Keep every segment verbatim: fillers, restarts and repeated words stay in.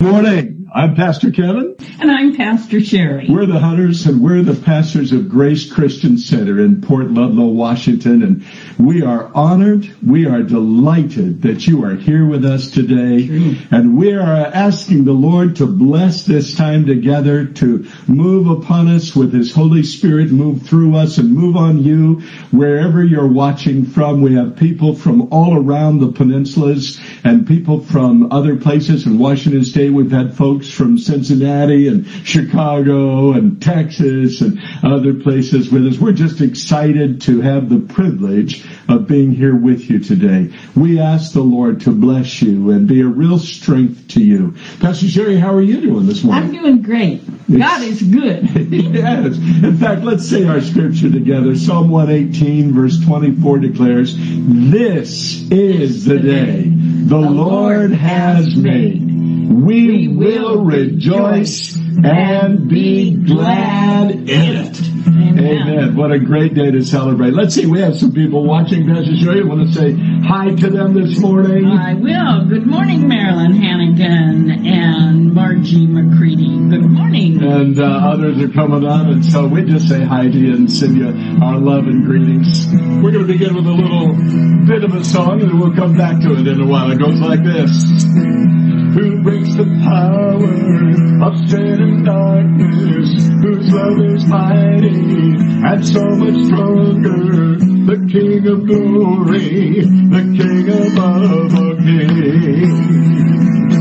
Morning. I'm Pastor Kevin. And I'm Pastor Sherry. We're the Hunters, and we're the pastors of Grace Christian Center in Port Ludlow, Washington. And we are honored, we are delighted that you are here with us today. True. And we are asking the Lord to bless this time together, to move upon us with His Holy Spirit, move through us and move on you wherever you're watching from. We have people from all around the peninsulas and people from other places in Washington State. We've had folks from Cincinnati and Chicago and Texas and other places with us. We're just excited to have the privilege of being here with you today. We ask the Lord to bless you and be a real strength to you. Pastor Sherry, how are you doing this morning? I'm doing great. It's, God is good. Yes. In fact, let's say our scripture together. Psalm one eighteen verse twenty-four declares, "This is the day the Lord has made. We will rejoice and be glad in it." Amen. Amen. What a great day to celebrate. Let's see, we have some people watching. Pastor Sherry, you want to say hi to them this morning? I will. Good morning, Marilyn Hannigan and Margie McCready. Good morning. And uh, others are coming on, and so we just say hi to you and send you our love and greetings. We're going to begin with a little bit of a song, and we'll come back to it in a while. It goes like this. Who breaks the power of sin and darkness, whose love is mighty and so much stronger, the King of glory, the King above all kings,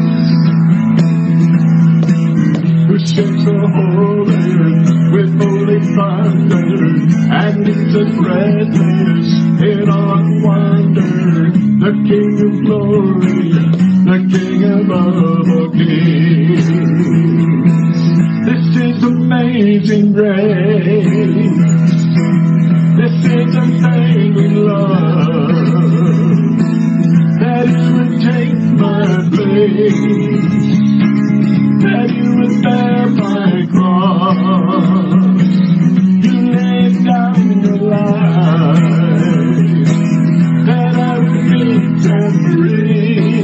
who shakes the whole earth with holy thunder and leads us breathless in our wonder, the King of glory, the King above all kings. This is amazing grace. This is amazing love, that you would take my place, that you would bear my cross. You laid down your life, that I would be set free.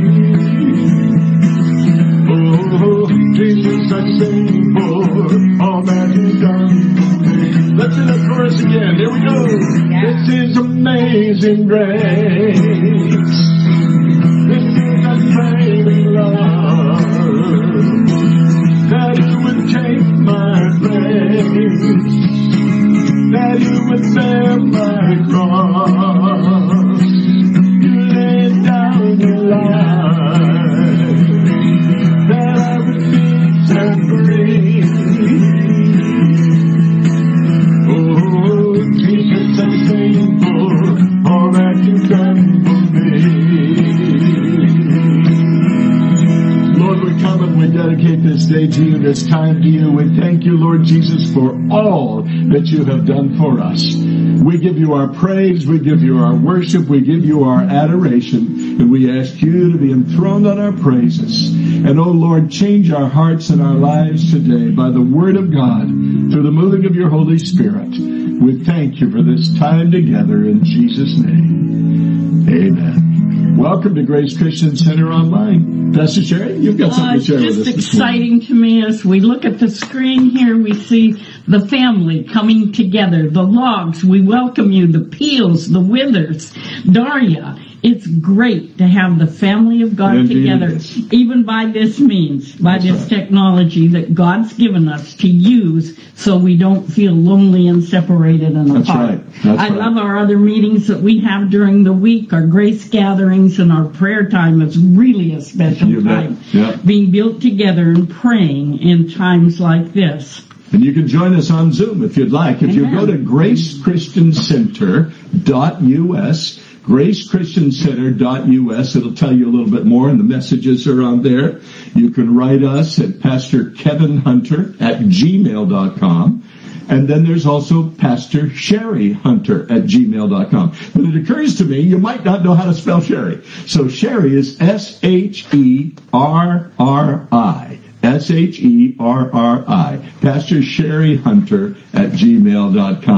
Jesus, I sing for all that you've done for me. Let's do that chorus again. Here we go. Yeah. This is amazing grace. This is amazing love, that you would take my place, that you would bear my cross. You laid down your life, that I would be set free. Oh, Jesus, I'm thankful for all that you've done for me. Lord, we come and we dedicate this day to you, this time to you. We thank you, Lord Jesus, for all that you have done for us. We give you our praise, we give you our worship, we give you our adoration, and we ask you to be enthroned on our praises. And, oh Lord, change our hearts and our lives today by the Word of God, through the moving of your Holy Spirit. We thank you for this time together in Jesus' name. Amen. Welcome to Grace Christian Center Online. Pastor Sherry, you've got something uh, to share with us. It's just exciting to me as we look at the screen here. We see the family coming together, the Logs. We welcome you, the Peels, the Withers, Daria. It's great to have the family of God Indeed together, even by this means, by That's this right. technology that God's given us to use so we don't feel lonely and separated and That's apart. right. That's I right. love our other meetings that we have during the week, our grace gatherings, and our prayer time is really a special You bet. time. Yeah. Being built together and praying in times like this. And you can join us on Zoom if you'd like. If you Amen. go to grace christian center dot U S, grace christian center dot U S, it'll tell you a little bit more, and the messages are on there. You can write us at Pastor Kevin Hunter at gmail dot com. And then there's also Pastor Sherry Hunter at gmail dot com. But it occurs to me you might not know how to spell Sherry. So Sherry is S H E R R I. S H E R R I. Pastor Sherry Hunter at gmail dot com. And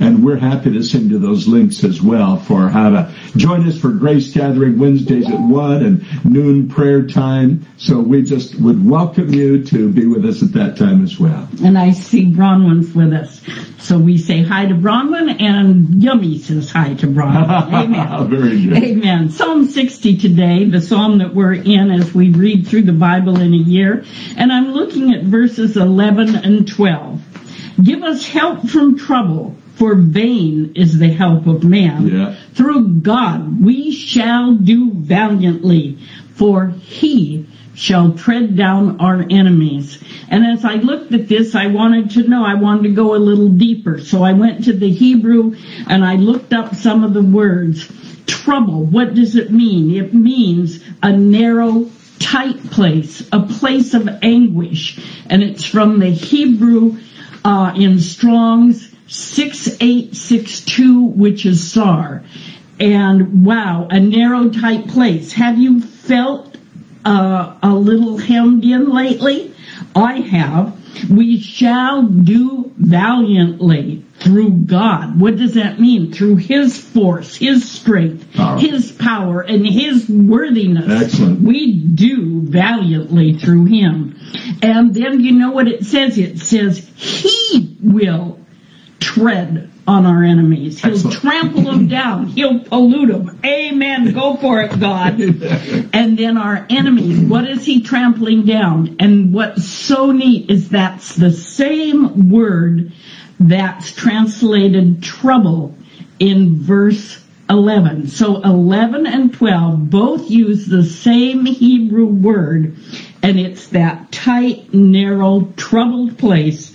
And we're happy to send you those links as well for how to join us for Grace Gathering Wednesdays at one and noon prayer time. So we just would welcome you to be with us at that time as well. And I see Bronwyn's with us. So we say hi to Bronwyn, and Yummy says hi to Bronwyn. Amen. Very good. Amen. Psalm sixty today, the psalm that we're in as we read through the Bible in a year. And I'm looking at verses eleven and twelve. Give us help from trouble, for vain is the help of man. Yeah. Through God we shall do valiantly, for he shall tread down our enemies. And as I looked at this, I wanted to know, I wanted to go a little deeper. So I went to the Hebrew and I looked up some of the words. Trouble, what does it mean? It means a narrow, tight place, a place of anguish. And it's from the Hebrew uh, in Strong's six eight six two, which is Sar. And wow, a narrow, tight place. Have you felt uh, a little hemmed in lately? I have. We shall do valiantly through God. What does that mean? Through His force, His strength, power. His power, and His worthiness. Excellent. We do valiantly through Him. And then you know what it says? It says He will tread on our enemies. He'll Excellent. Trample them down. He'll pollute them. Amen. Go for it, God. And then our enemies, what is He trampling down? And what's so neat is that's the same word that's translated trouble in verse eleven. So eleven and twelve both use the same Hebrew word, and it's that tight, narrow, troubled place,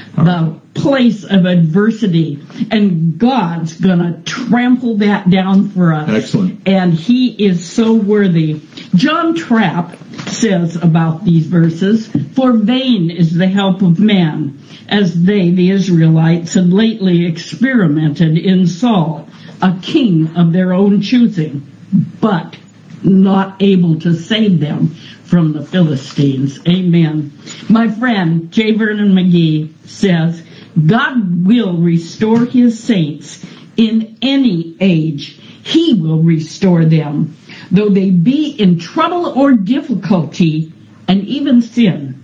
the place of adversity, and God's gonna trample that down for us. Excellent. And He is so worthy. John Trapp says about these verses, for vain is the help of man, as they, the Israelites, had lately experimented in Saul, a king of their own choosing, but not able to save them from the Philistines. Amen. My friend, J. Vernon McGee says, God will restore His saints in any age. He will restore them, though they be in trouble or difficulty and even sin.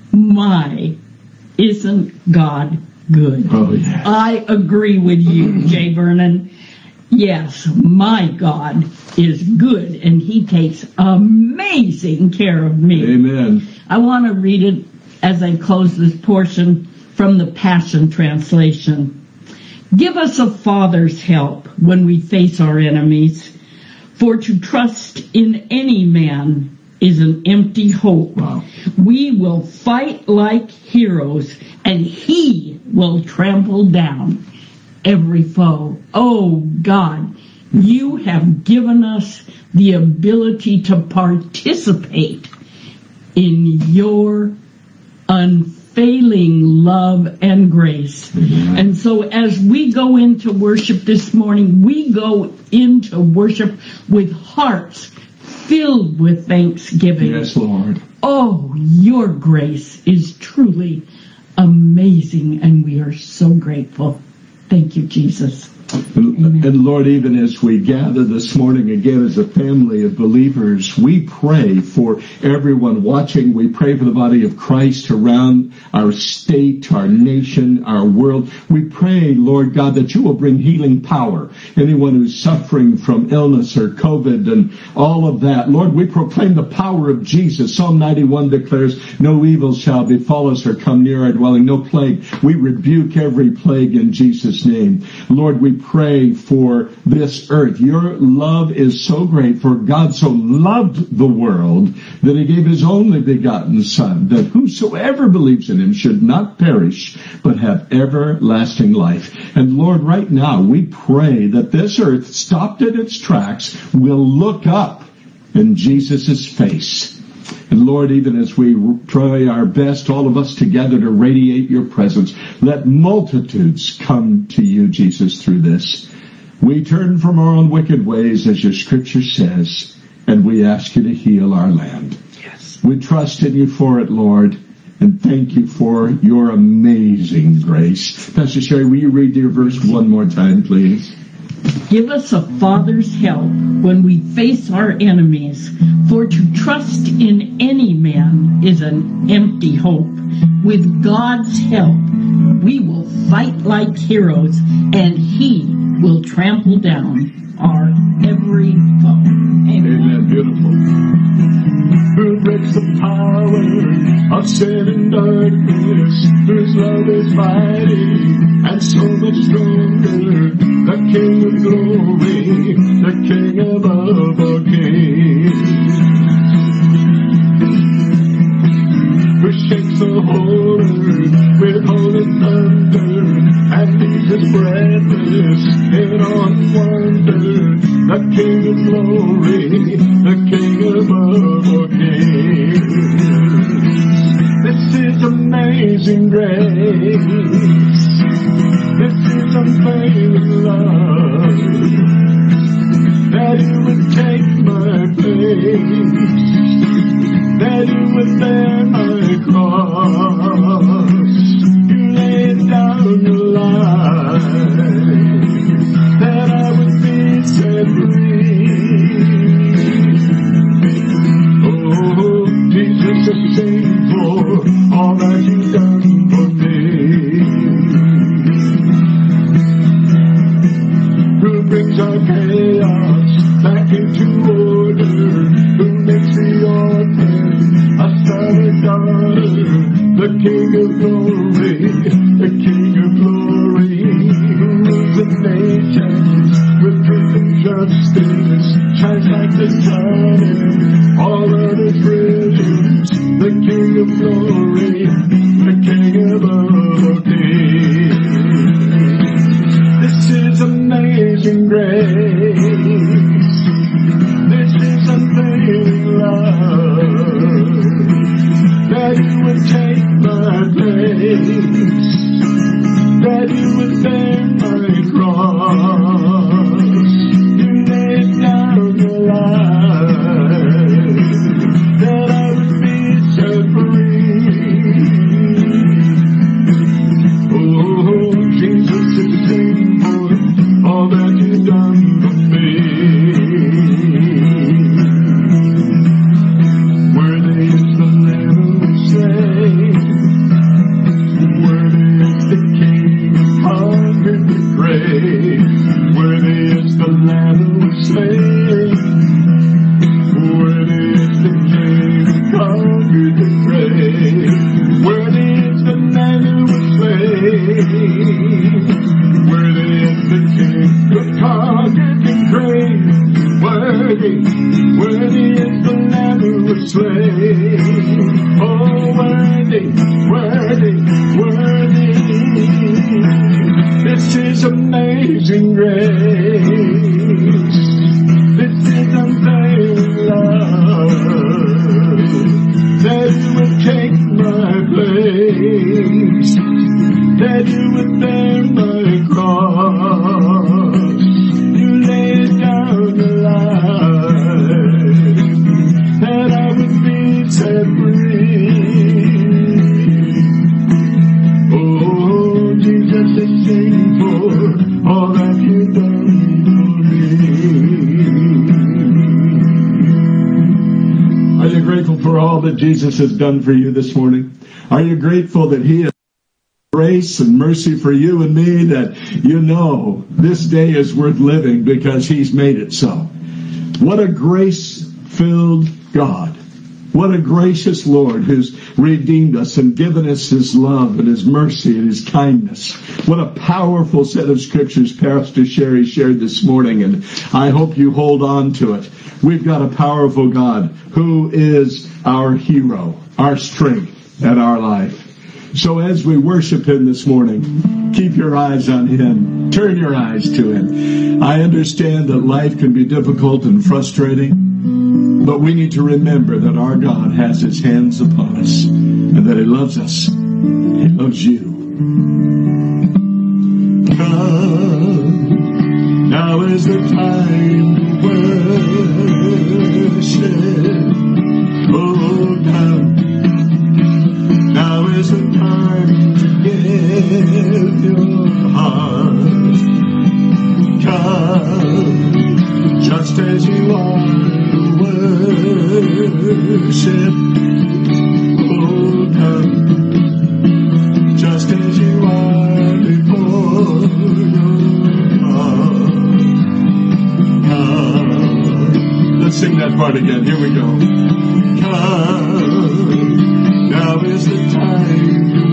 My, isn't God good? Oh, yeah. I agree with you, J. Vernon. Yes, my God is good, and He takes amazing care of me. Amen. I want to read it as I close this portion from the Passion Translation. Give us a father's help when we face our enemies, for to trust in any man is an empty hope. Wow. We will fight like heroes, and He will trample down every foe. Oh God, You have given us the ability to participate in Your unfailing love and grace. Mm-hmm. And so as we go into worship this morning, we go into worship with hearts filled with thanksgiving. Yes, Lord. Oh, Your grace is truly amazing, and we are so grateful. Thank you, Jesus. And, and Lord, even as we gather this morning again as a family of believers, we pray for everyone watching. We pray for the body of Christ around our state, our nation, our world. We pray, Lord God, that You will bring healing power. Anyone who's suffering from illness or COVID and all of that, Lord, we proclaim the power of Jesus. Psalm ninety-one declares, no evil shall befall us or come near our dwelling, no plague. We rebuke every plague in Jesus' name. Lord, we pray for this earth. Your love is so great, for God so loved the world that He gave His only begotten Son, that whosoever believes in Him should not perish, but have everlasting life. And Lord, right now we pray that this earth, stopped in its tracks, will look up in Jesus' face. And Lord, even as we try our best, all of us together, to radiate Your presence, let multitudes come to You, Jesus, through this. We turn from our own wicked ways, as Your scripture says, and we ask You to heal our land. Yes. We trust in You for it, Lord. And thank you for your amazing grace. Pastor Sherry, will you read your verse one more time, please? Give us a father's help when we face our enemies, for to trust in any man is an empty hope. With God's help, we will fight like heroes, and he will trample down our every foe. Amen. Amen. Beautiful. Who breaks the power of sin and darkness, whose love is mighty and so much stronger, the King of glory, the King above all kings, who shakes the whole earth with holy thunder, and leaves us breathless in on wonder, the King of glory, the King above all kings. This is amazing grace. This is unfailing love, that you would take my place, that you would bear my cross, you laid down your life, that I would be set free. Oh, Jesus, I sing for all that you've done for me. Brings our chaos back into order, who makes the orphan a son and daughter, the King of glory, the King of glory, who rules the nations with truth and justice, shines like the sun in all other brilliance, the King of glory, the King above all kings. This is amazing grace. This is unfailing love, that you would take my place, that you would bear my cross, you laid down your life, that I would be set free. Oh, Jesus is singing for all that you've done for me. Worthy is the Lamb who was slain, worthy is the King who conquered the grave, worthy is the Lamb who was slain, worthy is the King who conquered the grave, worthy is the Lamb who was slain, worthy is the King who conquered the grave, worthy, worthy is the Lamb who was slain, oh worthy, worthy, worthy. This is amazing grace, this is unfailing love, that you would take my place, that you would bear my cross, you laid down your life, that I would be set free. Oh, Jesus is singing for all that you've done for me. Are you grateful for all that Jesus has done for you this morning? Are you grateful that he has grace and mercy for you and me, that you know this day is worth living because he's made it so? What a grace-filled God. What a gracious Lord who's redeemed us and given us his love and his mercy and his kindness. What a powerful set of scriptures Pastor Sherry shared this morning, and I hope you hold on to it. We've got a powerful God who is our hero, our strength, and our life. So as we worship him this morning, keep your eyes on him. Turn your eyes to him. I understand that life can be difficult and frustrating, but we need to remember that our God has his hands upon us and that he loves us. He loves you. Come, now is the time to worship. Oh, come. Now is the time to give your heart. Come, just as you are to worship. Oh, come, just as you are before your heart. Come. Let's sing that part again. Here we go. Come, now is the time to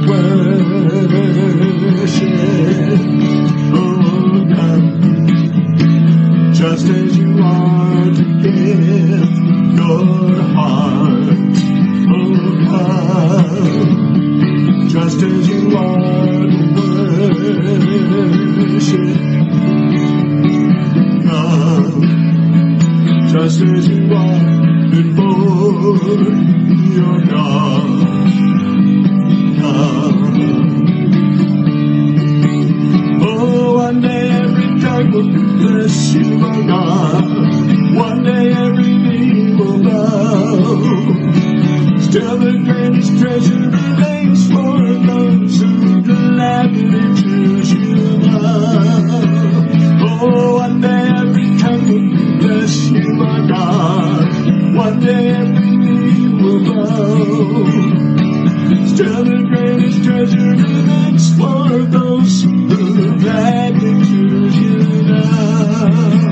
worship. Oh, come, just as you are to give your heart. Oh, come, just as you are to worship. Come, just as you are before your God. Come. Oh, one day every tongue will confess you are God. One day every knee will bow. Still the greatest treasure remains for those who gladly choose you now. Oh, one day every tongue will confess you are God. One day every knee will bow. Still the greatest treasure remains for those who gladly choose you now.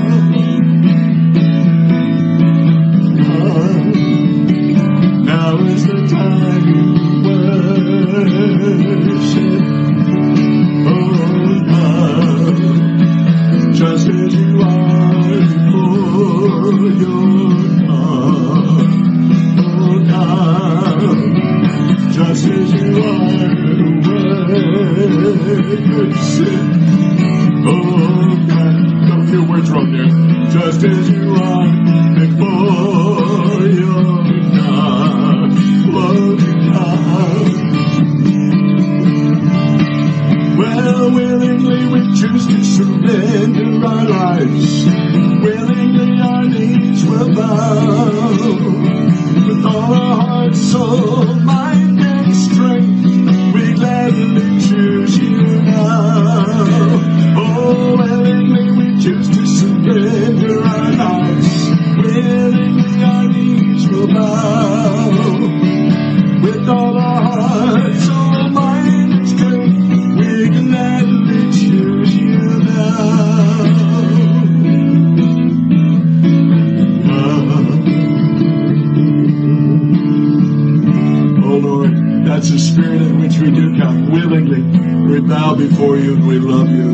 Come, now is the time to worship. Oh, come, just as you are before your God. Oh, come, just as you are worship. Oh, God, don't hear words wrong there. Just as you are before your God. Oh, God. Well, willingly we choose to surrender our lives. Willingly our knees will bow. With all our heart, soul, mind, and strength, we gladly choose you now. Oh, willingly we choose to surrender our lives. Willingly our knees will bow. With all our heart, soul, mind, and strength, we gladly choose you now. That's the spirit in which we do come. Willingly, we bow before you and we love you.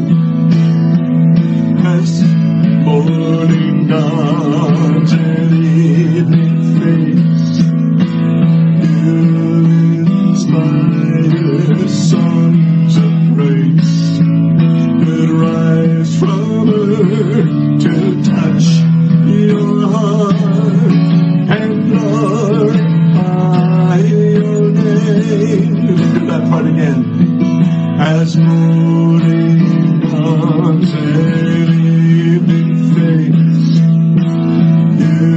As morning dawns and evening fades, you inspire songs of praise that rise from earth to touch your heart and glorify your name. Do that part again. As morning dawns and evening fades, you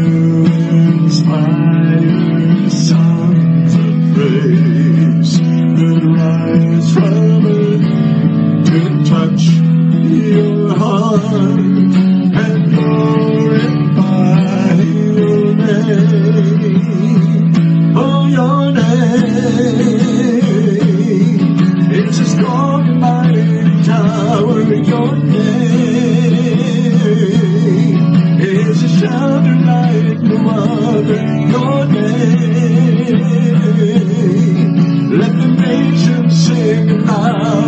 inspire songs of praise that rise from earth to touch your heart and glorify your name. Oh, your name is a strong and mighty tower. Your name is a shelter like no other. Your name, let the nations sing aloud.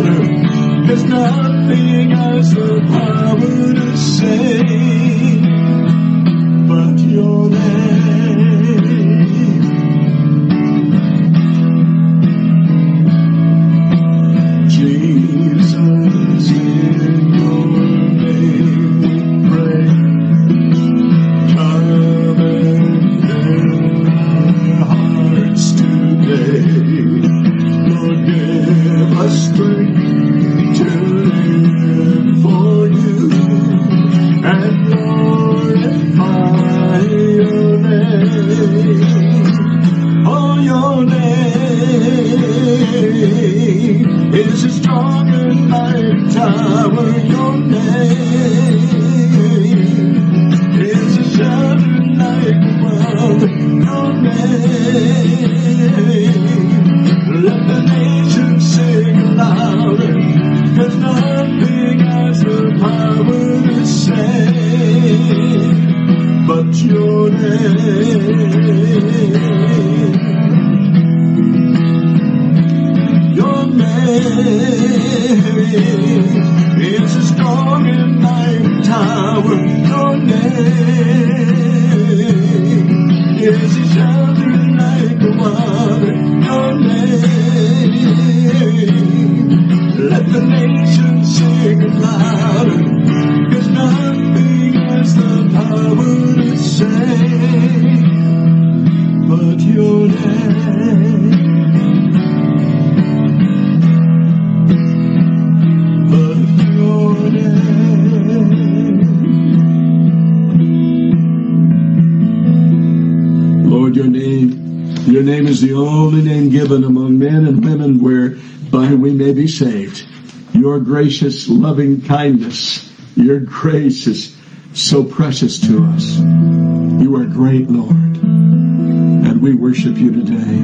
name is a strong and mighty tower. Your name is a shelter like a wall. Your name, let the nations sing louder, 'cause nothing has the power to save but your name. Your name is a strong and mighty tower. Your name is a shelter like a water. Your name, let the nations sing louder, 'cause nothing has the power to save but your name. But your name. Lord, your name, your name is the only name given among men and women whereby we may be saved. Your gracious, loving kindness, your grace is so precious to us. You are great, Lord, and we worship you today.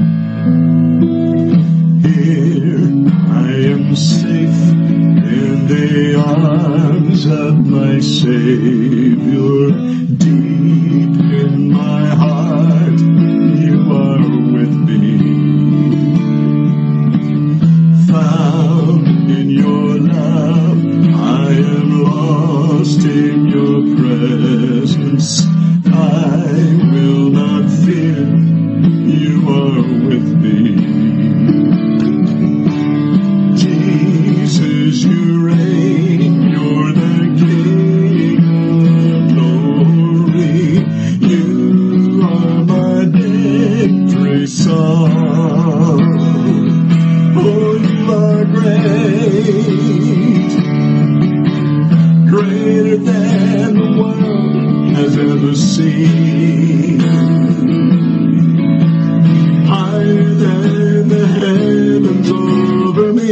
Here I am safe in the arms of my Savior. Deep in my heart, you are with me. Found in your love, I am lost in your presence. I will not fear, you are with me. Jesus, you reign, you're the King of glory. You are my victory song. Oh, you are great, greater than the world has ever seen, higher than the heavens over me.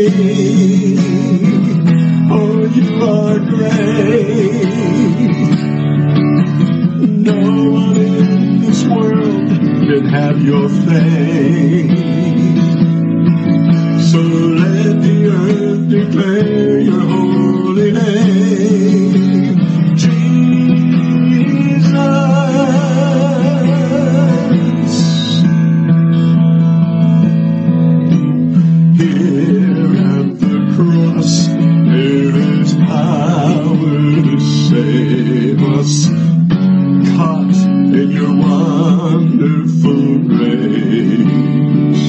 Oh, you are great. No one in this world can have your fame. So let the earth declare your holy name, Jesus. Here at the cross, there is power to save us, caught in your wonderful grace.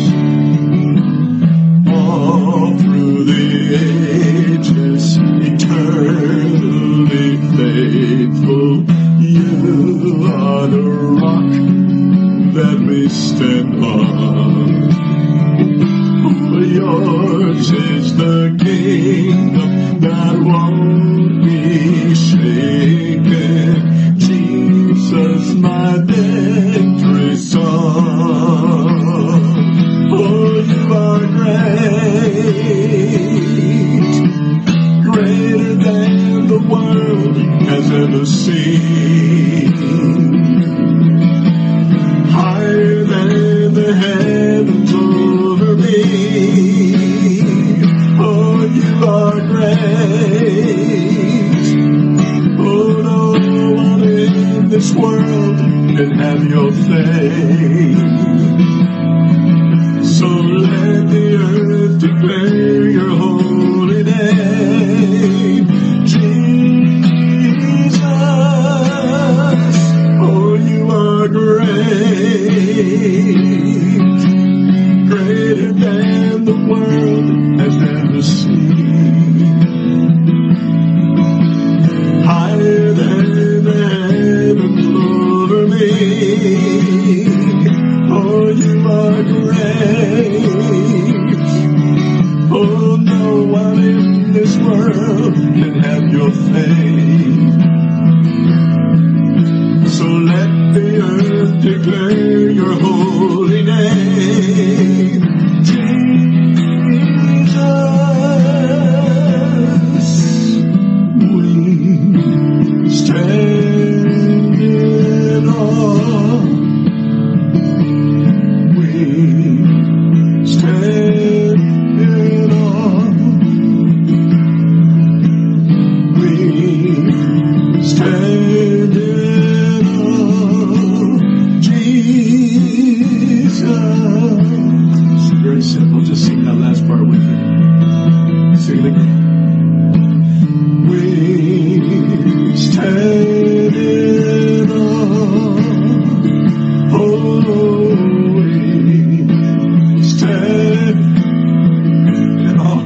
All through the ages, eternally faithful, you are the rock that we stand on. For yours is the kingdom that won't be shaken. Jesus, my victory song. Oh, you are great, greater than the world has ever seen, higher than the heavens over me. Oh, you are great. Oh, no one in this world can have your fame. So let the earth declare your holy name, Jesus. Oh, you are great, greater than the world has ever seen, higher than the heavens over me. Oh, you are great. Oh, no one in this world can have your fame. So let the earth declare your holy name. simple. Just sing that last part with me. Sing it again. We stand in awe. Oh, we stand in awe.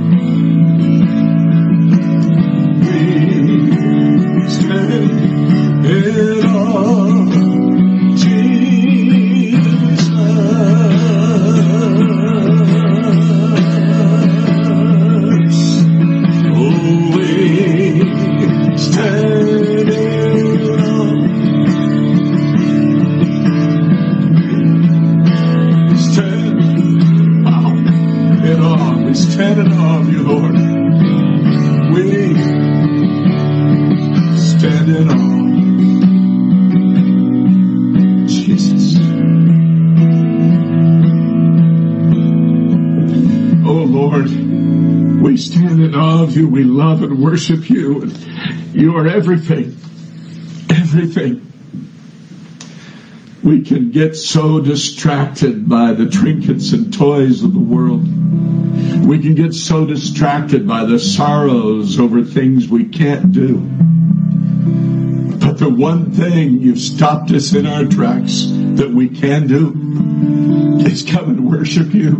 We stand in awe. Jesus. Oh, we stand in awe. Stand, wow, in awe. We stand in awe of you, Lord. We stand in awe. Jesus. Oh, Lord, we stand in awe of you. We love and worship you. And you are everything. Everything. We can get so distracted by the trinkets and toys of the world. We can get so distracted by the sorrows over things we can't do. But the one thing you've stopped us in our tracks that we can do is come and worship you.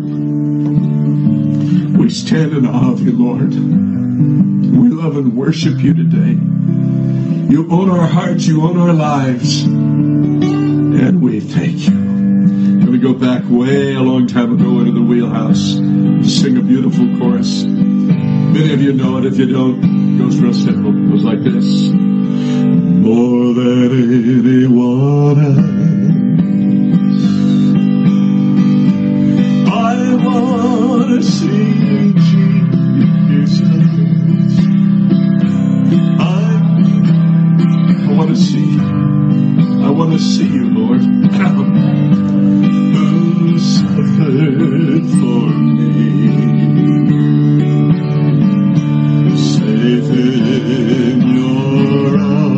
We stand in awe of you, Lord. We love and worship you today. You own our hearts. You own our lives. And we thank you. And we go back way a long time ago into the wheelhouse to sing a beautiful chorus. Many of you know it. If you don't, it goes real simple. It goes like this. More than anyone else, I want to see you, Jesus. I, I want to see you. I want to see you, Lord. Who suffered for me, safe in your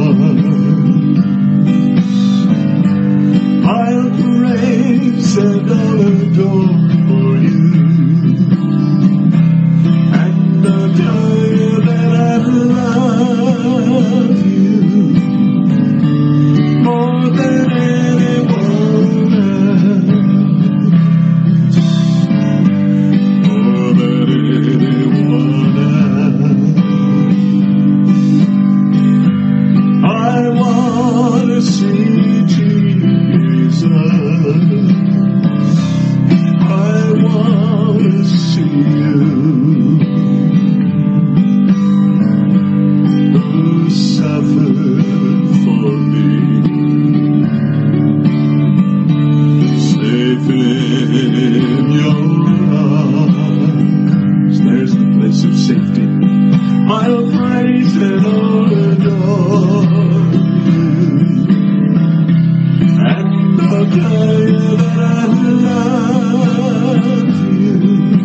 arms. I'll praise and I'll adore you, and I'll tell you that I love you more than anyone else, more than anyone else. I want to see Jesus. I want to see you. Who suffered for me, safe in your arms. There's the place of safety. I'll praise and I'll adore you, and I'll tell you that I love you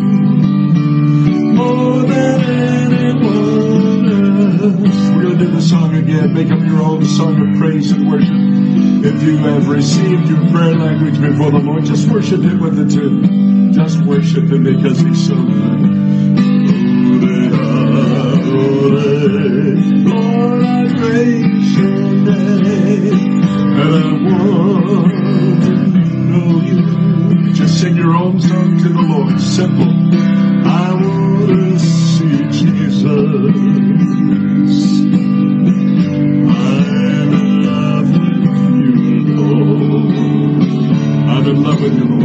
more than anyone else. We're going to do the song again. Make up your own song of praise and worship. If you have received your prayer language before the Lord, just worship Him with the tune. Just worship Him because He's so good. Lord, I praise your name, and I want to know you. Just sing your own song to the Lord. Simple. I want to see Jesus. I'm in love with you, Lord. I'm in love with you, Lord.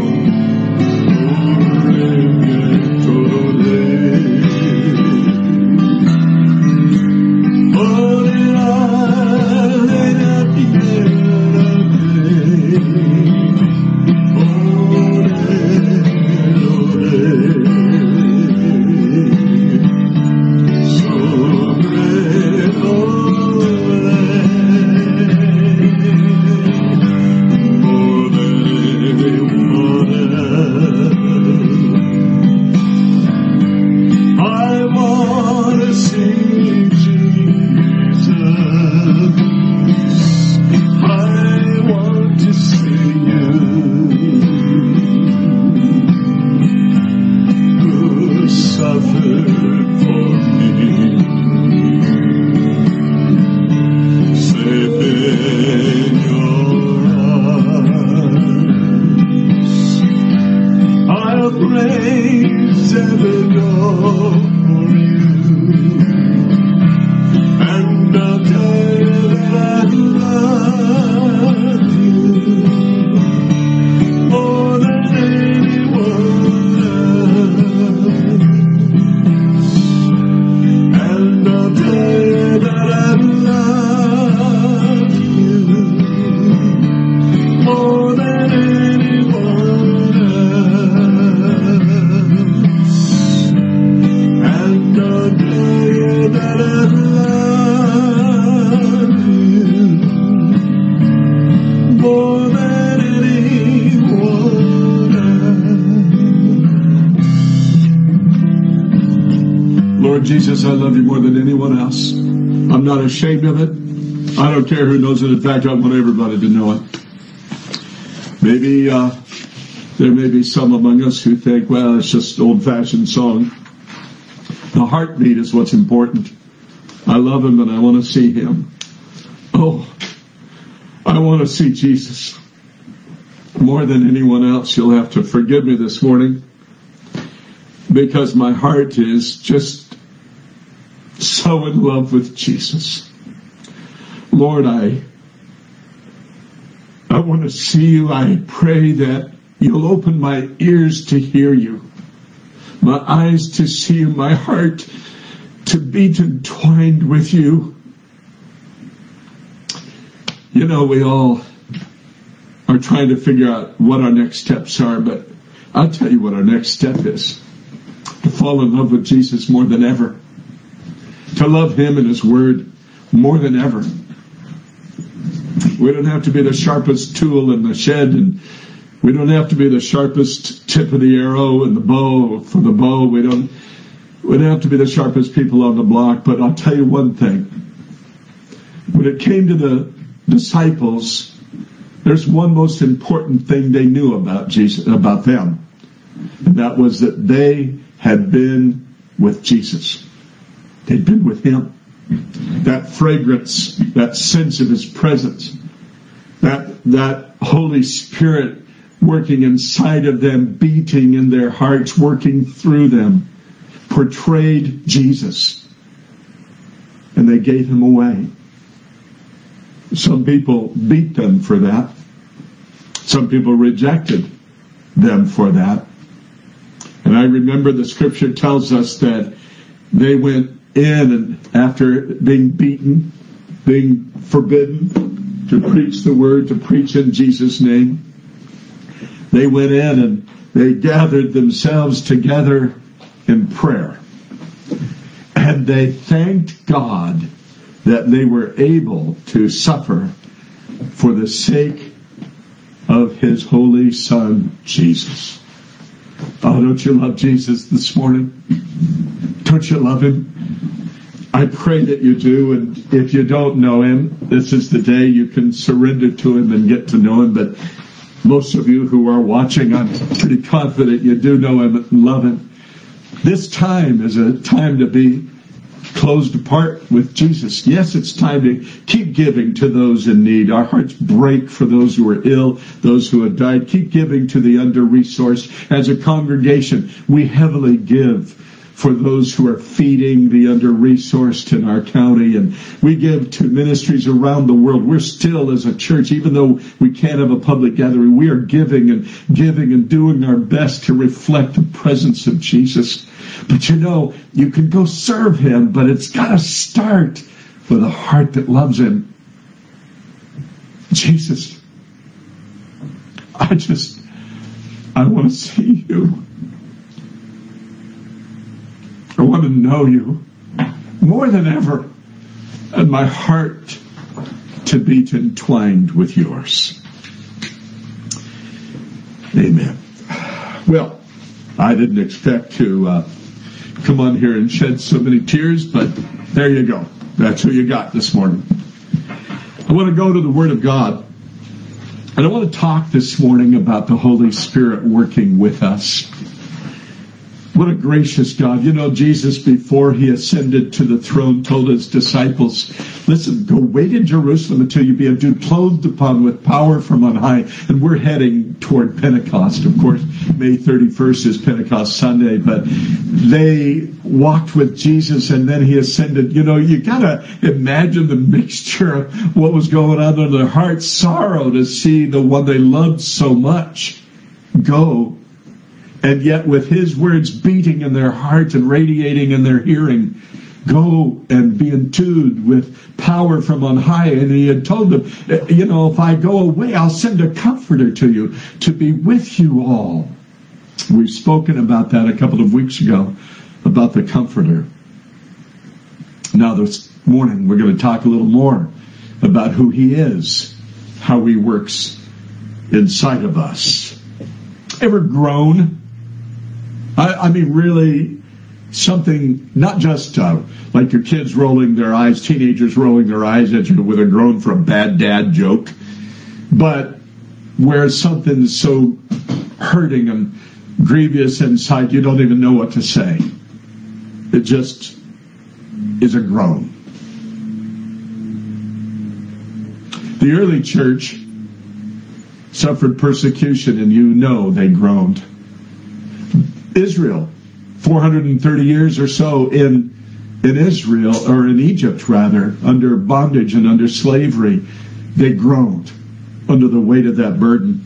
Oh, praise and adore you. And I'll tell you that I love you more than anyone else. And I'll tell you that I love you more than anyone else. And I'll tell you that I love you more than anyone else. Lord Jesus, I love you more than anyone else. I'm not ashamed of it. I don't care who knows it. In fact, I want everybody to know it. Maybe uh, there may be some among us who think, well, it's just an old-fashioned song. The heartbeat is what's important. I love him and I want to see him. Oh, I want to see Jesus more than anyone else. You'll have to forgive me this morning because my heart is just so in love with Jesus. Lord, I I want to see you. I pray that you'll open my ears to hear you, my eyes to see you, my heart to be entwined with you. You know, we all are trying to figure out what our next steps are, but I'll tell you what our next step is. To fall in love with Jesus more than ever. To love him and his word more than ever. We don't have to be the sharpest tool in the shed, and we don't have to be the sharpest tip of the arrow and the bow for the bow. We don't, we don't have to be the sharpest people on the block, but I'll tell you one thing. When it came to the disciples, there's one most important thing they knew about Jesus, about them, and that was that they had been with Jesus. They'd been with him. That fragrance, that sense of his presence, that that Holy Spirit working inside of them, beating in their hearts, working through them, portrayed Jesus. And they gave him away. Some people beat them for that. Some people rejected them for that. And I remember the scripture tells us that they went in, and after being beaten, being forbidden to preach the word, to preach in Jesus' name, they went in and they gathered themselves together in prayer. And they thanked God that they were able to suffer for the sake of his holy Son, Jesus. Oh, don't you love Jesus this morning? Don't you love him? I pray that you do, and if you don't know him, this is the day you can surrender to him and get to know him. But most of you who are watching, I'm pretty confident you do know him and love him. This time is a time to be closed apart with Jesus. Yes, it's time to keep giving to those in need. Our hearts break for those who are ill, those who have died. Keep giving to the under-resourced. As a congregation, we heavily give for those who are feeding the under-resourced in our county, and we give to ministries around the world. We're still, as a church, even though we can't have a public gathering, we are giving and giving and doing our best to reflect the presence of Jesus. But you know, you can go serve him, but it's got to start with a heart that loves him. Jesus, I just, I want to see you. I want to know you more than ever, and my heart to be entwined with yours. Amen. Well, I didn't expect to uh, come on here and shed so many tears, but there you go. That's who you got this morning. I want to go to the Word of God, and I want to talk this morning about the Holy Spirit working with us. What a gracious God. You know, Jesus, before he ascended to the throne, told his disciples, listen, go wait in Jerusalem until you be endued, clothed upon with power from on high. And we're heading toward Pentecost. Of course, May thirty-first is Pentecost Sunday, but they walked with Jesus and then he ascended. You know, you got to imagine the mixture of what was going on in their hearts, sorrow to see the one they loved so much go. And yet with his words beating in their heart and radiating in their hearing, go and be endued with power from on high. And he had told them, you know, if I go away, I'll send a comforter to you to be with you all. We've spoken about that a couple of weeks ago, about the comforter. Now this morning we're going to talk a little more about who he is, how he works inside of us. Ever grown? I, I mean, really, something, not just uh, like your kids rolling their eyes, teenagers rolling their eyes at you with a groan for a bad dad joke, but where something's so hurting and grievous inside, you don't even know what to say. It just is a groan. The early church suffered persecution, and you know they groaned. Israel, four hundred thirty years or so in in Israel, or in Egypt rather, under bondage and under slavery, they groaned under the weight of that burden.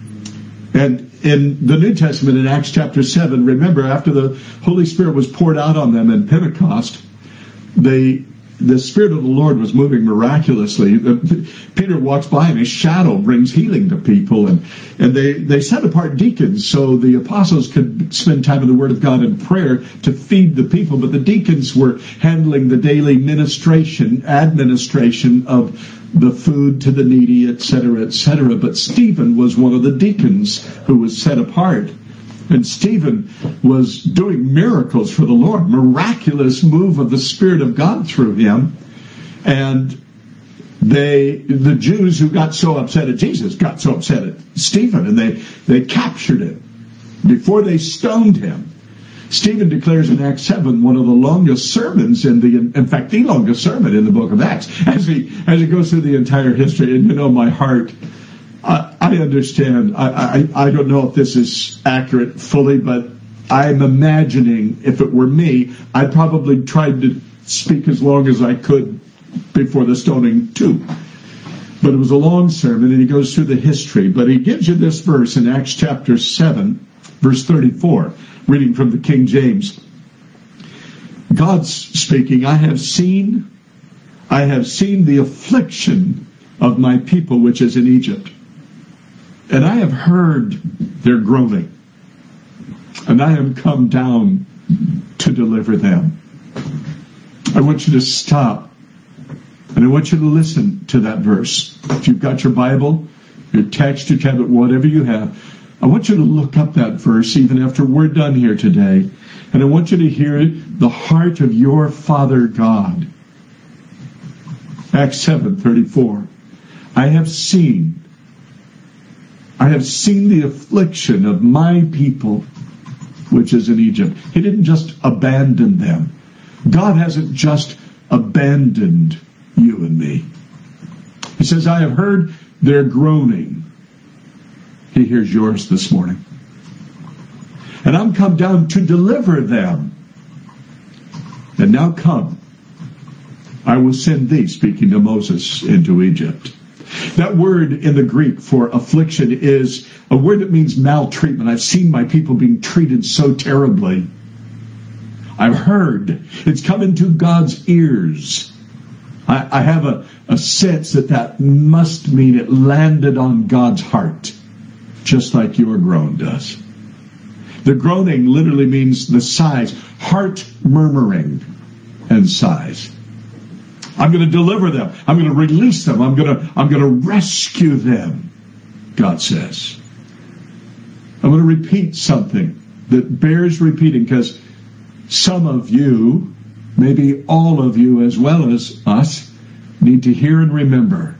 And in the New Testament, in Acts chapter seven, remember, after the Holy Spirit was poured out on them at Pentecost, they the Spirit of the Lord was moving miraculously. Peter walks by and his shadow brings healing to people. And, and they, they set apart deacons so the apostles could spend time in the Word of God and prayer to feed the people. But the deacons were handling the daily ministration, administration of the food to the needy, et cetera, et cetera. But Stephen was one of the deacons who was set apart. And Stephen was doing miracles for the Lord, miraculous move of the Spirit of God through him. And they, the Jews who got so upset at Jesus got so upset at Stephen, and they, they captured him before they stoned him. Stephen declares in Acts seven one of the longest sermons in the, in fact, the longest sermon in the book of Acts, as he, as he goes through the entire history. And you know, my heart, I, I understand. I, I, I don't know if this is accurate fully, but I'm imagining if it were me, I'd probably tried to speak as long as I could before the stoning too. But it was a long sermon, and he goes through the history. But he gives you this verse in Acts chapter seven, verse thirty-four, reading from the King James. God's speaking, I have seen, I have seen the affliction of my people which is in Egypt. And I have heard their groaning, and I am come down to deliver them. I want you to stop, and I want you to listen to that verse. If you've got your Bible, your text, your tablet, whatever you have, I want you to look up that verse even after we're done here today. And I want you to hear the heart of your Father God. Acts seven thirty-four. I have seen I have seen the affliction of my people, which is in Egypt. He didn't just abandon them. God hasn't just abandoned you and me. He says, I have heard their groaning. He hears yours this morning. And I'm come down to deliver them. And now come, I will send thee, speaking to Moses, into Egypt. That word in the Greek for affliction is a word that means maltreatment. I've seen my people being treated so terribly. I've heard. It's come into God's ears. I, I have a, a sense that that must mean it landed on God's heart, just like your groan does. The groaning literally means the sighs, heart murmuring and sighs. I'm going to deliver them. I'm going to release them. I'm going to, I'm going to rescue them, God says. I'm going to repeat something that bears repeating, because some of you, maybe all of you as well as us, need to hear and remember,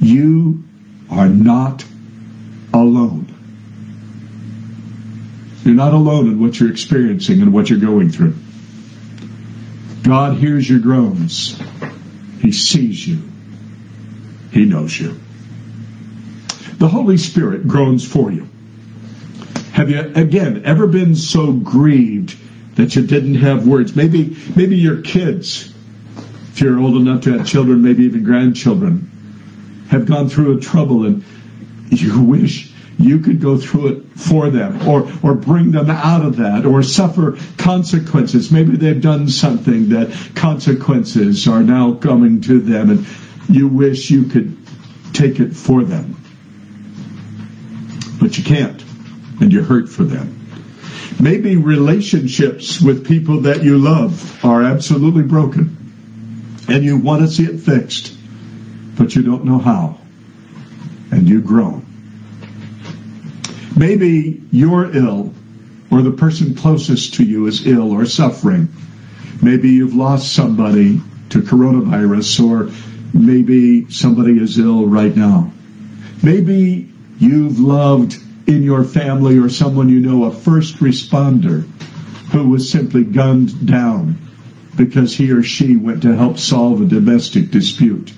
you are not alone. You're not alone in what you're experiencing and what you're going through. God hears your groans. He sees you. He knows you. The Holy Spirit groans for you. Have you, again, ever been so grieved that you didn't have words? Maybe, maybe your kids, if you're old enough to have children, maybe even grandchildren, have gone through a trouble and you wish you could go through it for them, or, or bring them out of that, or suffer consequences. Maybe they've done something that consequences are now coming to them, and you wish you could take it for them. But you can't, and you hurt for them. Maybe relationships with people that you love are absolutely broken, and you want to see it fixed, but you don't know how, and you groan. Maybe you're ill, or the person closest to you is ill or suffering. Maybe you've lost somebody to coronavirus, or maybe somebody is ill right now. Maybe you've loved in your family or someone you know a first responder who was simply gunned down because he or she went to help solve a domestic dispute.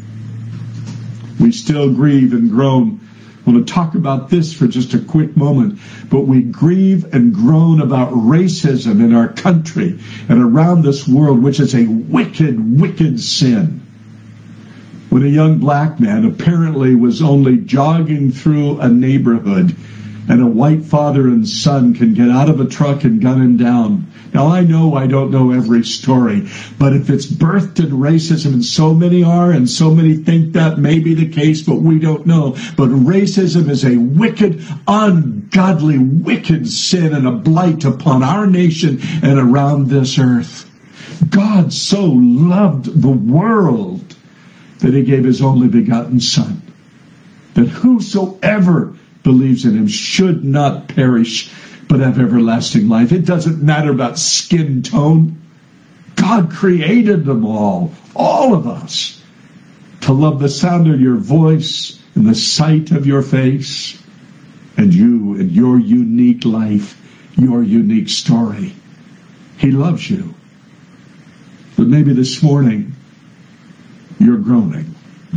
We still grieve and groan. I want to talk about this for just a quick moment, but we grieve and groan about racism in our country and around this world, which is a wicked, wicked sin. When a young black man apparently was only jogging through a neighborhood and a white father and son can get out of a truck and gun him down. Now, I know I don't know every story, but if it's birthed in racism, and so many are, and so many think that may be the case, but we don't know. But racism is a wicked, ungodly, wicked sin and a blight upon our nation and around this earth. God so loved the world that he gave his only begotten Son, that whosoever believes in him should not perish, but have everlasting life. It doesn't matter about skin tone. God created them all, all of us, to love the sound of your voice and the sight of your face, and you and your unique life, your unique story. He loves you. But maybe this morning, you're groaning.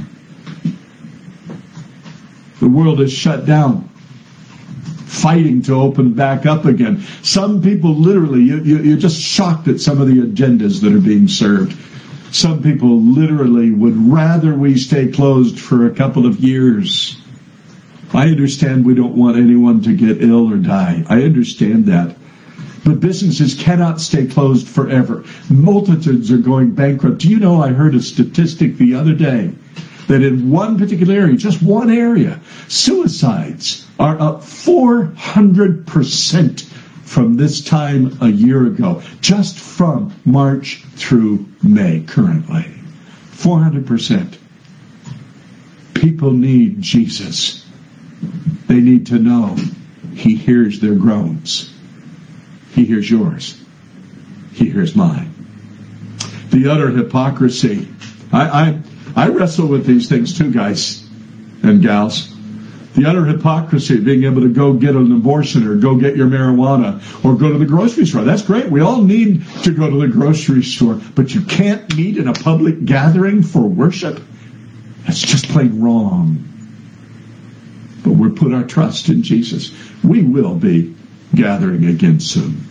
The world is shut down, fighting to open back up again. Some people literally, you, you, you're just shocked at some of the agendas that are being served. Some people literally would rather we stay closed for a couple of years. I understand we don't want anyone to get ill or die. I understand that. But businesses cannot stay closed forever. Multitudes are going bankrupt. Do you know, I heard a statistic the other day that in one particular area, just one area, suicides are up four hundred percent from this time a year ago, just from March through May currently. four hundred percent. People need Jesus. They need to know he hears their groans. He hears yours. He hears mine. The utter hypocrisy. I, I I wrestle with these things too, guys and gals. The utter hypocrisy of being able to go get an abortion or go get your marijuana or go to the grocery store. That's great. We all need to go to the grocery store. But you can't meet in a public gathering for worship. That's just plain wrong. But we're put our trust in Jesus. We will be gathering again soon.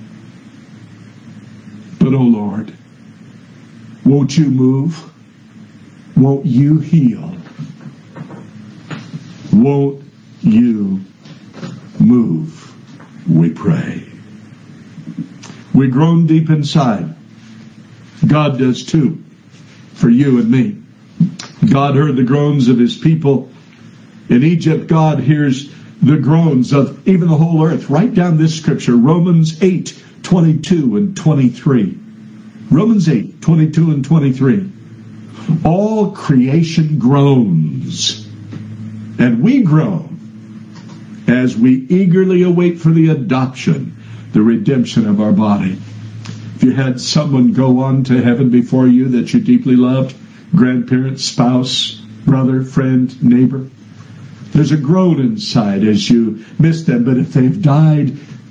But, oh Lord, won't you move? Won't you heal? Won't you move? We pray. We groan deep inside. God does too, for you and me. God heard the groans of his people. In Egypt, God hears the groans of even the whole earth. Write down this scripture, Romans eight, twenty-two and twenty-three. Romans eight, twenty-two and twenty-three. All creation groans, and we groan as we eagerly await for the adoption, the redemption of our body. If you had someone go on to heaven before you that you deeply loved, grandparent, spouse, brother, friend, neighbor, there's a groan inside as you miss them. But if they've died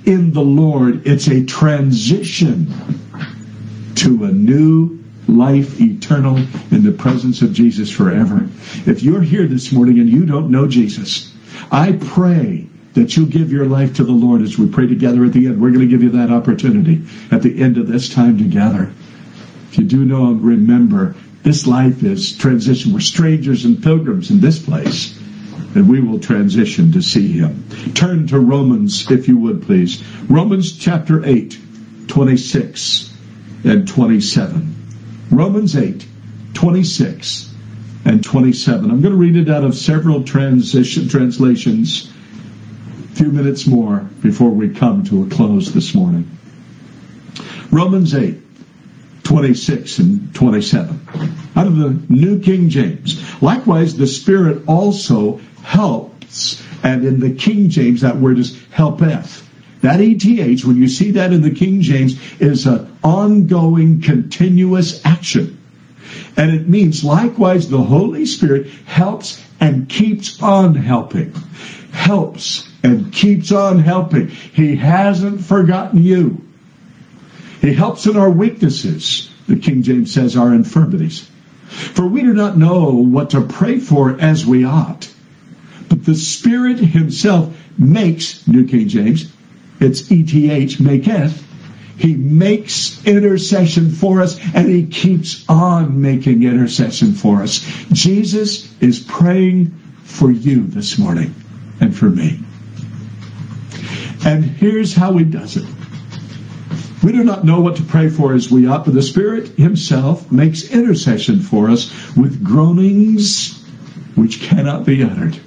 in the Lord. It's a transition to a new life, eternal, in the presence of Jesus forever. If you're here this morning and you don't know Jesus, I pray that you'll give your life to the Lord as we pray together at the end. We're going to give you that opportunity at the end of this time together. If you do know, remember, this life is transition. We're strangers and pilgrims in this place, and we will transition to see him. Turn to Romans, if you would, please. Romans chapter eight, twenty-six and twenty-seven. Romans eight, twenty-six and twenty-seven. I'm going to read it out of several transition translations. A few minutes more before we come to a close this morning. Romans eight, twenty-six and twenty-seven. Out of the New King James. Likewise, the Spirit also helps. And in the King James, that word is helpeth. That E T H, when you see that in the King James, is an ongoing, continuous action. And it means, likewise, the Holy Spirit helps and keeps on helping. Helps and keeps on helping. He hasn't forgotten you. He helps in our weaknesses. The King James says our infirmities. For we do not know what to pray for as we ought. But the Spirit himself makes, New King James, it's E T H, maketh. He makes intercession for us, and he keeps on making intercession for us. Jesus is praying for you this morning and for me. And here's how he does it. We do not know what to pray for as we ought, but the Spirit himself makes intercession for us with groanings which cannot be uttered.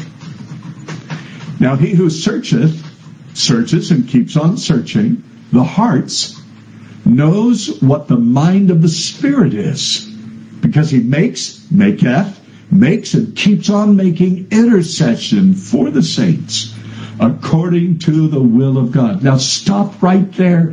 Now he who searcheth, searches and keeps on searching the hearts, knows what the mind of the Spirit is, because he makes, maketh, makes and keeps on making intercession for the saints according to the will of God. Now stop right there.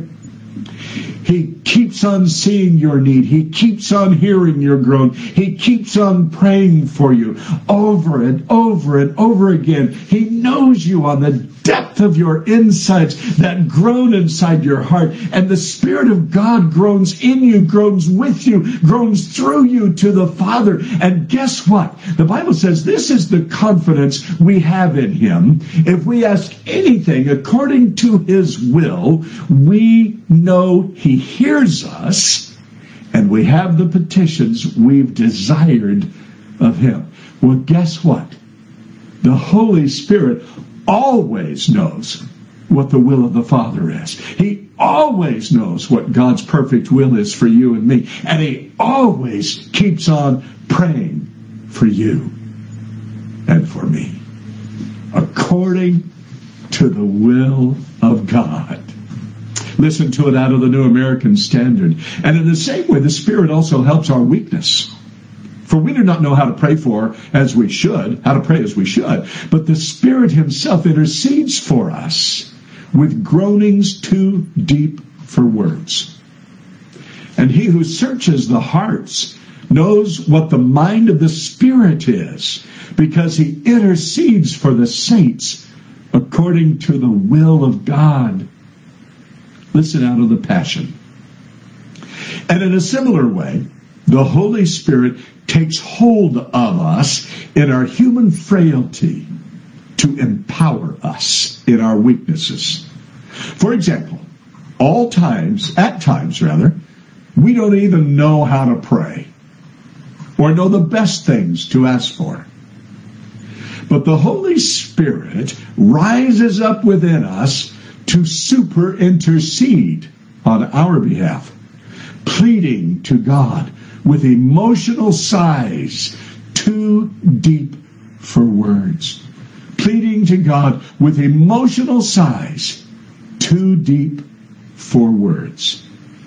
He keeps on seeing your need. He keeps on hearing your groan. He keeps on praying for you over and over and over again. He knows you on the depth of your insides, that groan inside your heart. And the Spirit of God groans in you, groans with you, groans through you to the Father. And guess what? The Bible says this is the confidence we have in him. If we ask anything according to his will, we know he hears us, and we have the petitions we've desired of him. Well, guess what? The Holy Spirit always knows what the will of the Father is. He always knows what God's perfect will is for you and me. And he always keeps on praying for you and for me, according to the will of God. Listen to it out of the New American Standard. And in the same way, the Spirit also helps our weakness. For we do not know how to pray for as we should, how to pray as we should, but the Spirit himself intercedes for us with groanings too deep for words. And he who searches the hearts knows what the mind of the Spirit is, because he intercedes for the saints according to the will of God. Listen out of the Passion. And in a similar way, the Holy Spirit takes hold of us in our human frailty to empower us in our weaknesses. For example, all times, at times rather, we don't even know how to pray or know the best things to ask for. But the Holy Spirit rises up within us to super intercede on our behalf, pleading to God with emotional sighs too deep for words. Pleading to God with emotional sighs too deep for words.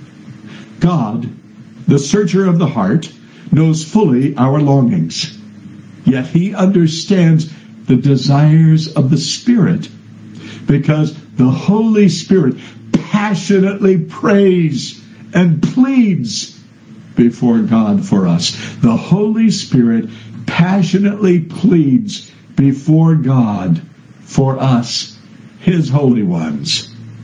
God, the searcher of the heart, knows fully our longings, yet he understands the desires of the Spirit, because the Holy Spirit passionately prays and pleads before God for us. The Holy Spirit passionately pleads before God for us, his holy ones.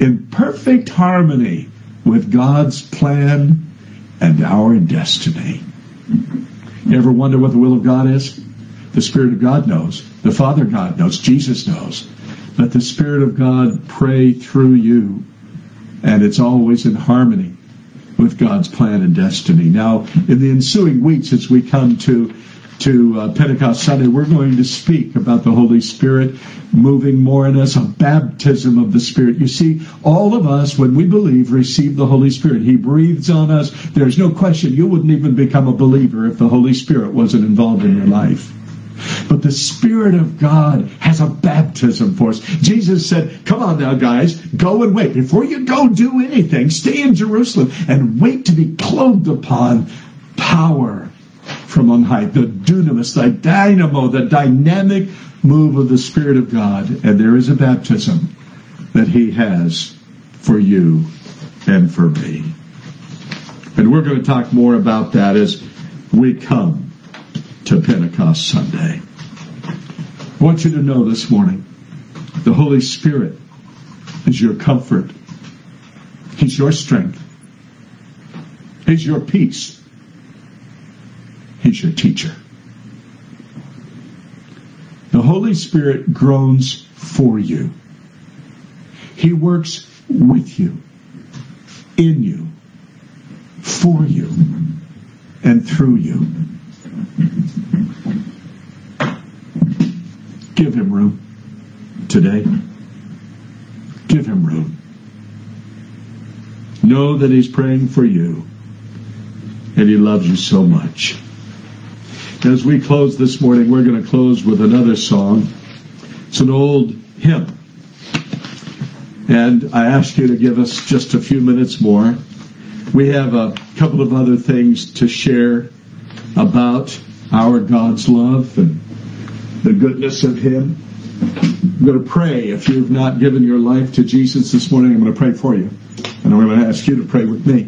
in perfect harmony with God's plan and our destiny. You ever wonder what the will of God is? The Spirit of God knows. The Father God knows. Jesus knows. Let the Spirit of God pray through you, and it's always in harmony with God's plan and destiny. Now, in the ensuing weeks, as we come to to uh, Pentecost Sunday, we're going to speak about the Holy Spirit moving more in us, a baptism of the Spirit. You see, all of us, when we believe, receive the Holy Spirit. He breathes on us. There's no question you wouldn't even become a believer if the Holy Spirit wasn't involved in your life. But the Spirit of God has a baptism for us. Jesus said, come on now, guys, go and wait. Before you go do anything, stay in Jerusalem and wait to be clothed upon power from on high. The dunamis, the dynamo, the dynamic move of the Spirit of God. And there is a baptism that He has for you and for me. And we're going to talk more about that as we come to Pentecost Sunday. I want you to know this morning, the Holy Spirit is your comfort. He's your strength. He's your peace. He's your teacher. The Holy Spirit groans for you. He works with you, in you, for you, and through you. Give Him room today. Give Him room. Know that He's praying for you, and He loves you so much. As we close this morning, we're going to close with another song. It's an old hymn. And I ask you to give us just a few minutes more. We have a couple of other things to share about our God's love and the goodness of Him. I'm going to pray. If you've not given your life to Jesus this morning, I'm going to pray for you. And I'm going to ask you to pray with me.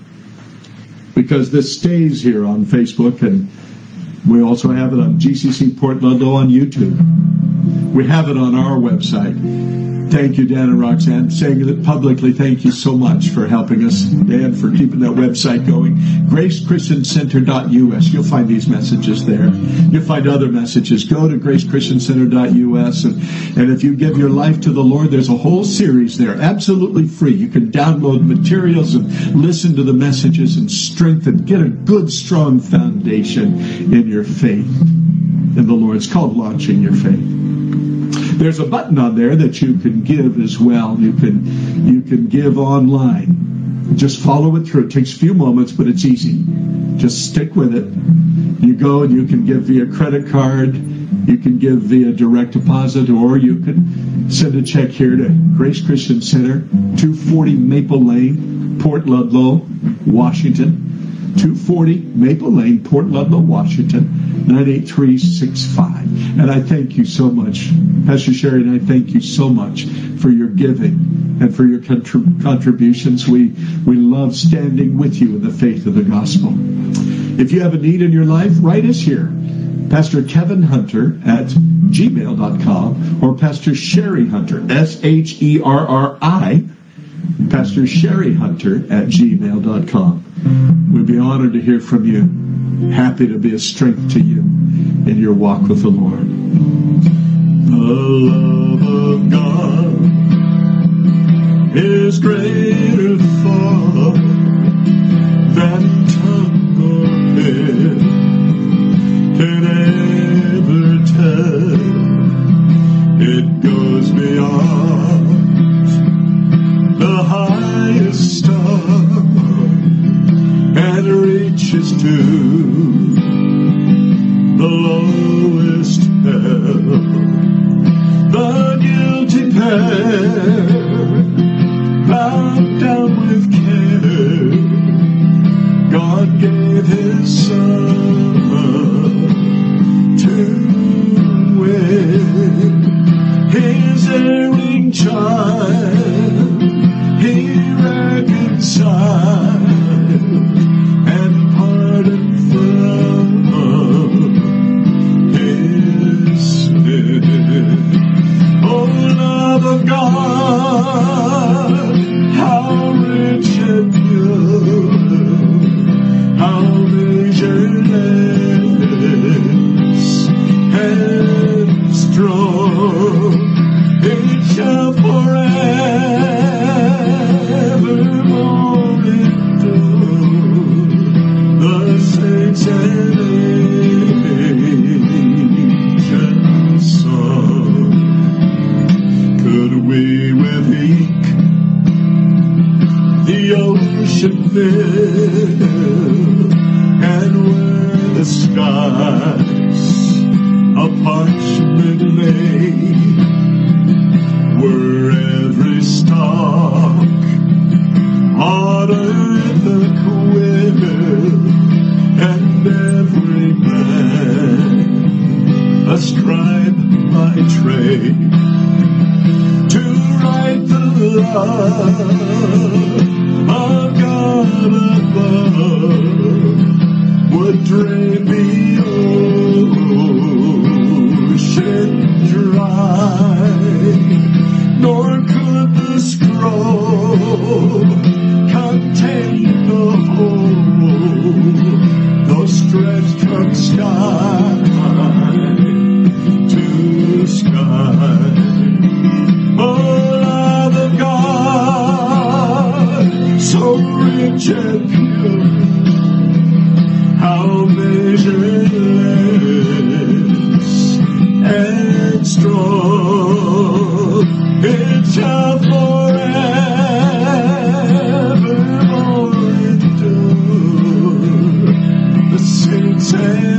Because this stays here on Facebook, and we also have it on G C C Port Ludlow on YouTube. We have it on our website. Thank you, Dan and Roxanne. Saying it publicly, thank you so much for helping us. Dan, for keeping that website going. Grace Christian Center dot U S. You'll find these messages there. You'll find other messages. Go to Grace Christian Center dot U S. And, and if you give your life to the Lord, there's a whole series there, absolutely free. You can download materials and listen to the messages and strengthen, get a good, strong foundation in your faith in the Lord. It's called Launching Your Faith. There's a button on there that you can give as well. You can you can give online. Just follow it through. It takes a few moments, but it's easy. Just stick with it. You go and you can give via credit card. You can give via direct deposit, or you can send a check here to Grace Christian Center, two forty Maple Lane, Port Ludlow, Washington. two forty Maple Lane, Port Ludlow, Washington, nine eight three six five. And I thank you so much, Pastor Sherry, and I thank you so much for your giving and for your contrib- contributions. We we love standing with you in the faith of the gospel. If you have a need in your life, write us here. Pastor Kevin Hunter at gmail dot com or Pastor Sherry Hunter, S H E R R I, Pastor Sherry Hunter at gmail dot com. We'd be honored to hear from you. Happy to be a strength to you in your walk with the Lord. The love of God is greater far than tongue or pen can ever tell. It goes beyond the highest star and reaches to the lowest hell. The guilty pair, bowed down with care, God gave His Son to win His erring child. He reconciled and pardoned from his sin. Oh, love of God the ocean fill, and where the skies a parchment made, were every stalk on earth a quill, and every man a scribe by trade, to write the love of God above would drain the ocean dry, nor could the scroll contain the whole, though stretched from sky to sky. Oh, love of God, so rich and pure, how measureless and strong, it shall forevermore endure. The saints and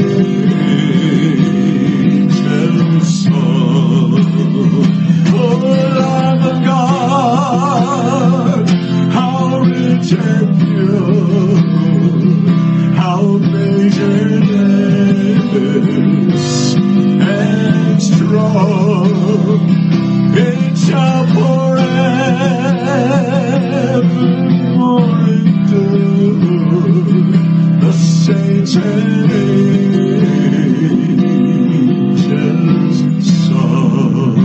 angels song. Oh, love of God, how rich and pure, how measureless and strong, it shall forevermore endure. The saints and angels song.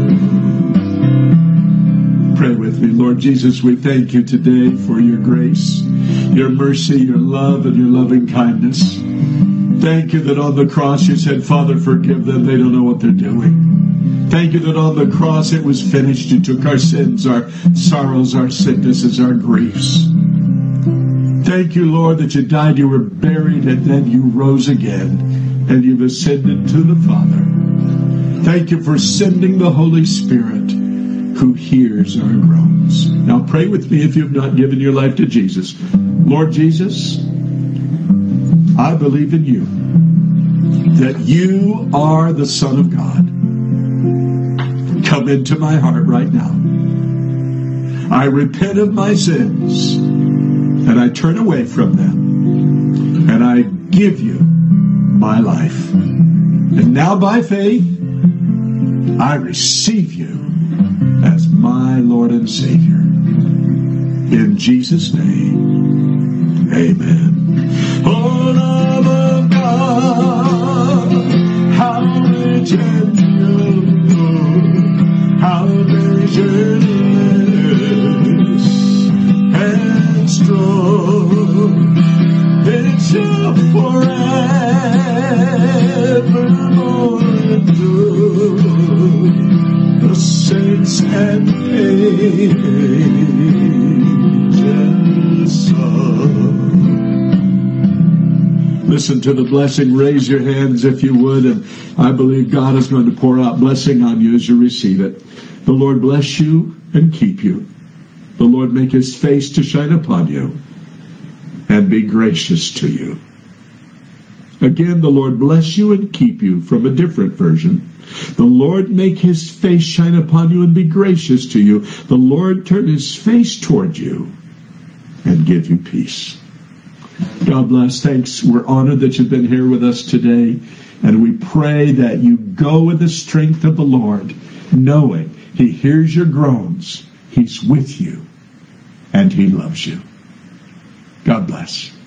Pray with me. Lord Jesus, we thank you today for your grace, your mercy, your love, and your loving kindness. Thank you that on the cross you said, Father, forgive them. They don't know what they're doing. Thank you that on the cross it was finished. You took our sins, our sorrows, our sicknesses, our griefs. Thank you, Lord, that you died, you were buried, and then you rose again, and you've ascended to the Father. Thank you for sending the Holy Spirit who hears our groans. Now pray with me if you've not given your life to Jesus. Lord Jesus, I believe in you, that you are the Son of God. Come into my heart right now. I repent of my sins, and I turn away from them, and I give you my life. And now by faith, I receive you as my Lord and Savior. In Jesus' name, amen. Oh, love of God, how rich and pure, how measureless and strong, it shall forevermore endure. The saints and angels song. Listen to the blessing. Raise your hands if you would, and I believe God is going to pour out blessing on you as you receive it. The Lord bless you and keep you. The Lord make his face to shine upon you and be gracious to you. Again, the Lord bless you and keep you, from a different version. The Lord make his face shine upon you and be gracious to you. The Lord turn his face toward you and give you peace. God bless. Thanks. We're honored that you've been here with us today. And we pray that you go with the strength of the Lord, knowing he hears your groans, he's with you, and he loves you. God bless.